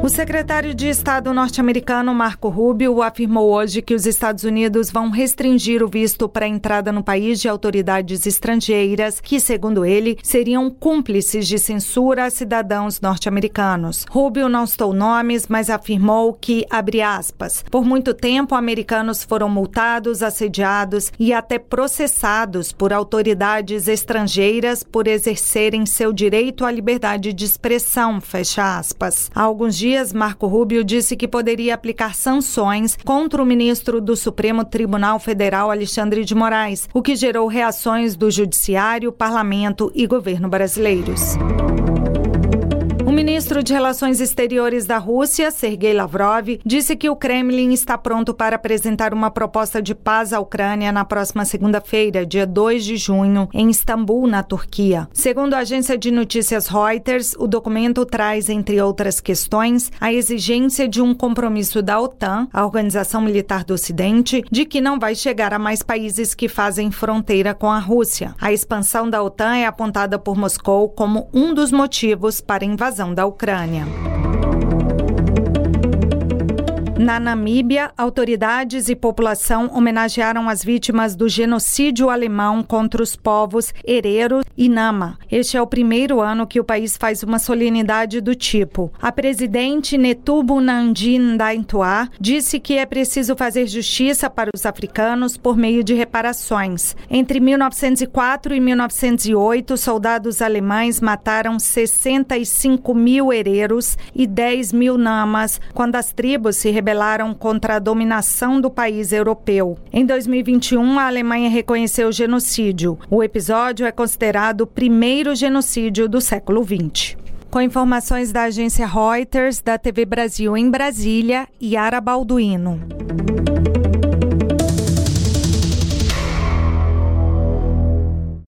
O secretário de Estado norte-americano Marco Rubio afirmou hoje que os Estados Unidos vão restringir o visto para a entrada no país de autoridades estrangeiras que, segundo ele, seriam cúmplices de censura a cidadãos norte-americanos. Rubio não citou nomes, mas afirmou que, abre aspas, por muito tempo americanos foram multados, assediados e até processados por autoridades estrangeiras por exercerem seu direito à liberdade de expressão, fecha aspas. Há alguns dias, Marco Rubio disse que poderia aplicar sanções contra o ministro do Supremo Tribunal Federal, Alexandre de Moraes, o que gerou reações do Judiciário, Parlamento e governo brasileiros. O ministro de Relações Exteriores da Rússia, Sergei Lavrov, disse que o Kremlin está pronto para apresentar uma proposta de paz à Ucrânia na próxima segunda-feira, dia 2 de junho, em Istambul, na Turquia. Segundo a agência de notícias Reuters, o documento traz, entre outras questões, a exigência de um compromisso da OTAN, a Organização Militar do Ocidente, de que não vai chegar a mais países que fazem fronteira com a Rússia. A expansão da OTAN é apontada por Moscou como um dos motivos para a invasão da Ucrânia. Na Namíbia, autoridades e população homenagearam as vítimas do genocídio alemão contra os povos Herero e Nama. Este é o primeiro ano que o país faz uma solenidade do tipo. A presidente Netumbo Nandi-Ndaitwah disse que é preciso fazer justiça para os africanos por meio de reparações. Entre 1904 e 1908, soldados alemães mataram 65 mil hereros e 10 mil namas, quando as tribos se rebelaram contra a dominação do país europeu. Em 2021, a Alemanha reconheceu o genocídio. O episódio é considerado o primeiro genocídio do século XX. Com informações da agência Reuters, da TV Brasil em Brasília, Yara Balduino.